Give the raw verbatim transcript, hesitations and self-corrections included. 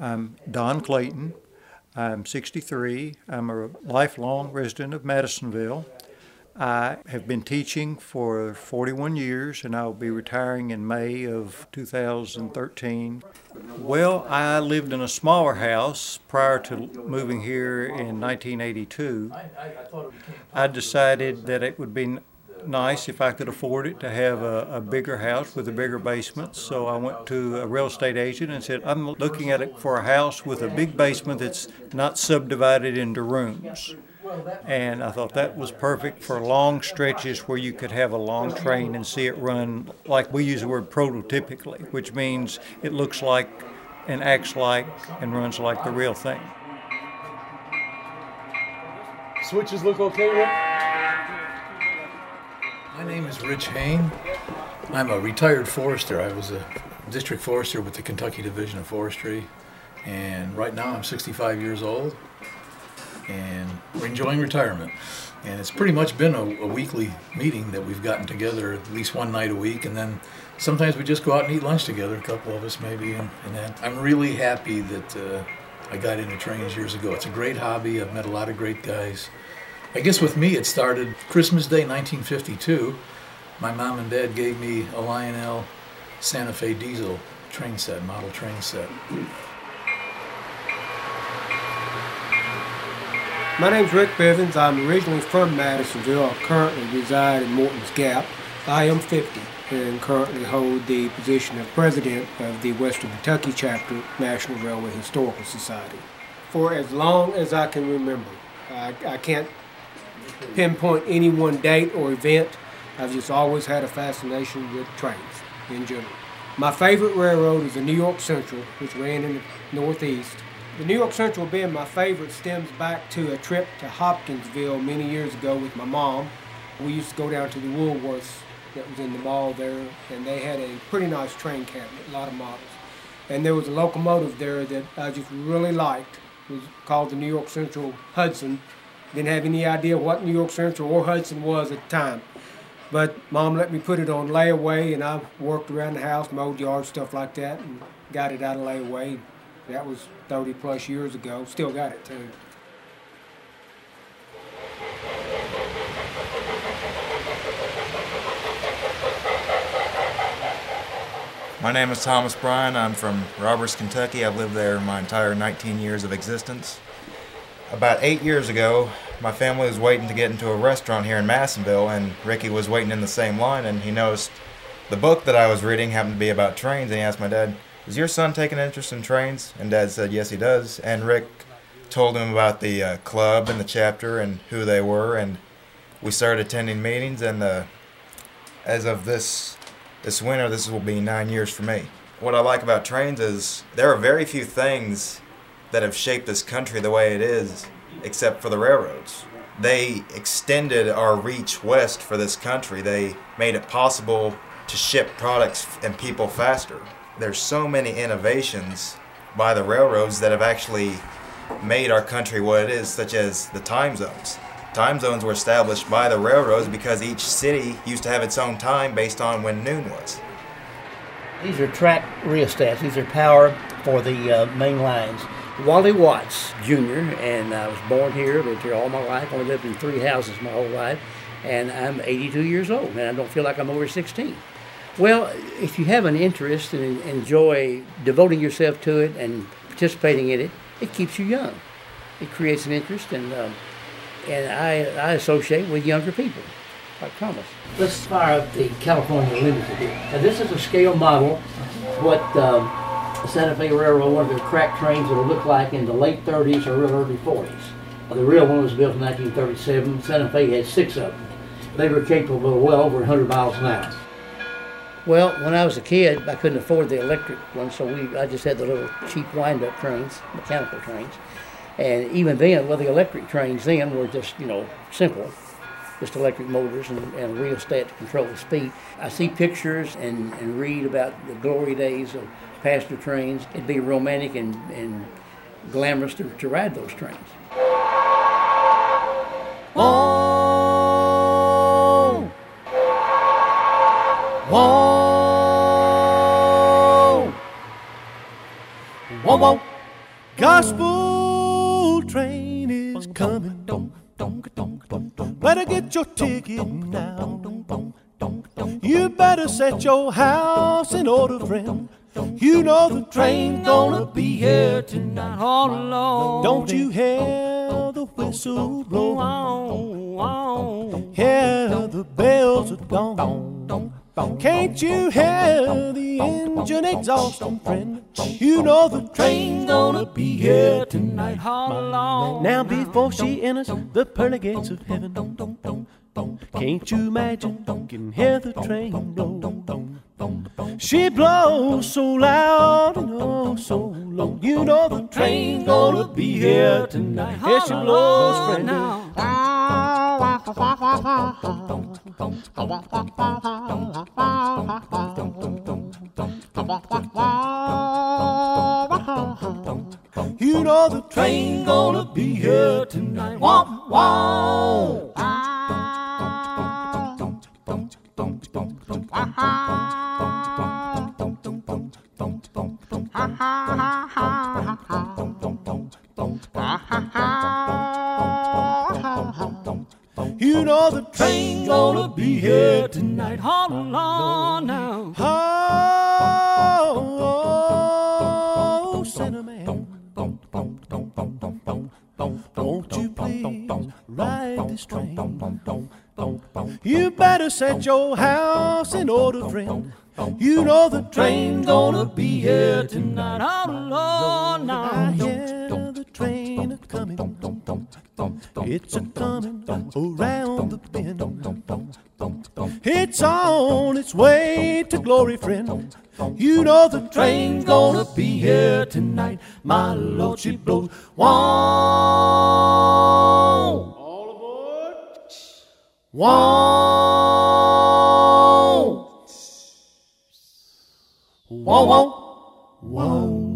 I'm Don Clayton. I'm sixty-three. I'm a lifelong resident of Madisonville. I have been teaching for forty-one years, and I'll be retiring in May of two thousand thirteen. Well, I lived in a smaller house prior to moving here in nineteen eighty-two. I decided that it would be nice if I could afford it to have a, a bigger house with a bigger basement. So I went to a real estate agent and said, I'm looking at it for a house with a big basement that's not subdivided into rooms. And I thought that was perfect for long stretches where you could have a long train and see it run, like we use the word prototypically, which means it looks like and acts like and runs like the real thing. Switches look okay, Rick? My name is Rich Hain. I'm a retired forester. I was a district forester with the Kentucky Division of Forestry. And right now I'm sixty-five years old. And we're enjoying retirement. And it's pretty much been a, a weekly meeting that we've gotten together at least one night a week. And then sometimes we just go out and eat lunch together, a couple of us maybe. And, and that. I'm really happy that uh, I got into trains years ago. It's a great hobby. I've met a lot of great guys. I guess with me it started Christmas Day nineteen fifty-two. My mom and dad gave me a Lionel Santa Fe diesel train set, model train set. My name's Rick Bivens. I'm originally from Madisonville. I currently reside in Morton's Gap. I am fifty and currently hold the position of president of the Western Kentucky chapter, National Railway Historical Society. For as long as I can remember, I, I can't pinpoint any one date or event. I've just always had a fascination with trains in general. My favorite railroad is the New York Central, which ran in the Northeast. The New York Central being my favorite stems back to a trip to Hopkinsville many years ago with my mom. We used to go down to the Woolworths that was in the mall there, and they had a pretty nice train cabinet, a lot of models. And there was a locomotive there that I just really liked. It was called the New York Central Hudson. Didn't have any idea what New York Central or Hudson was at the time. But Mom let me put it on layaway, and I worked around the house, mowed yards, stuff like that, and got it out of layaway. That was thirty plus years ago. Still got it too. My name is Thomas Bryan. I'm from Roberts, Kentucky. I've lived there my entire nineteen years of existence. About eight years ago, my family was waiting to get into a restaurant here in Madisonville, and Ricky was waiting in the same line, and he noticed the book that I was reading happened to be about trains, and he asked my dad, "Is your son taking interest in trains?" And Dad said, "Yes, he does." And Rick told him about the uh, club and the chapter and who they were, and we started attending meetings, and uh, as of this this winter, this will be nine years for me. What I like about trains is there are very few things that have shaped this country the way it is, except for the railroads. They extended our reach west for this country. They made it possible to ship products and people faster. There's so many innovations by the railroads that have actually made our country what it is, such as the time zones. Time zones were established by the railroads because each city used to have its own time based on when noon was. These are track rheostats. These are power for the uh, main lines. Wally Watts, Junior, and I was born here, lived here all my life. Only lived in three houses my whole life, and I'm eighty-two years old, and I don't feel like I'm over sixteen. Well, if you have an interest and enjoy devoting yourself to it and participating in it, it keeps you young. It creates an interest, and um, and I, I associate with younger people, like Thomas. Let's fire up the California Limited here. Now, this is a scale model what um, the Santa Fe Railroad, one of their crack trains that will look like in the late thirties or real early forties. The real one was built in nineteen thirty-seven. Santa Fe had six of them. They were capable of well over one hundred miles an hour. Well, when I was a kid, I couldn't afford the electric one, so we I just had the little cheap wind-up trains, mechanical trains. And even then, well, the electric trains then were just, you know, simple, just electric motors and, and a rheostat to control the speed. I see pictures and, and read about the glory days of passenger trains. It'd be romantic and, and glamorous to, to ride those trains. Whoa! Whoa! Whoa, whoa! Gospel train is coming. Better get your ticket now. You better set your house in order, friend. You know the train's gonna be here tonight all alone. Don't you hear the whistle blow? Hear the bells are gone. Can't you hear the engine exhausting, friend? You know the train's gonna be here tonight all alone. Now before she enters the pearly gates of heaven, can't you imagine? Can hear the train blow. She blows so loud and oh so low. You know the train's gonna be here tonight. Here she blows, friend. You know the train's gonna be here tonight. Womp womp. You know the train's gonna be here tonight. All along now. Oh, oh, Cinnamon, won't you please ride this train? You better set your house in order, friend. You know the train's gonna be here tonight. All along now. I hear the train a coming. It's a coming around the bend. It's on its way to glory, friend. You know the train's gonna be here tonight. My Lord, she blows. Whoa. All aboard. Whoa. Whoa, whoa. Whoa.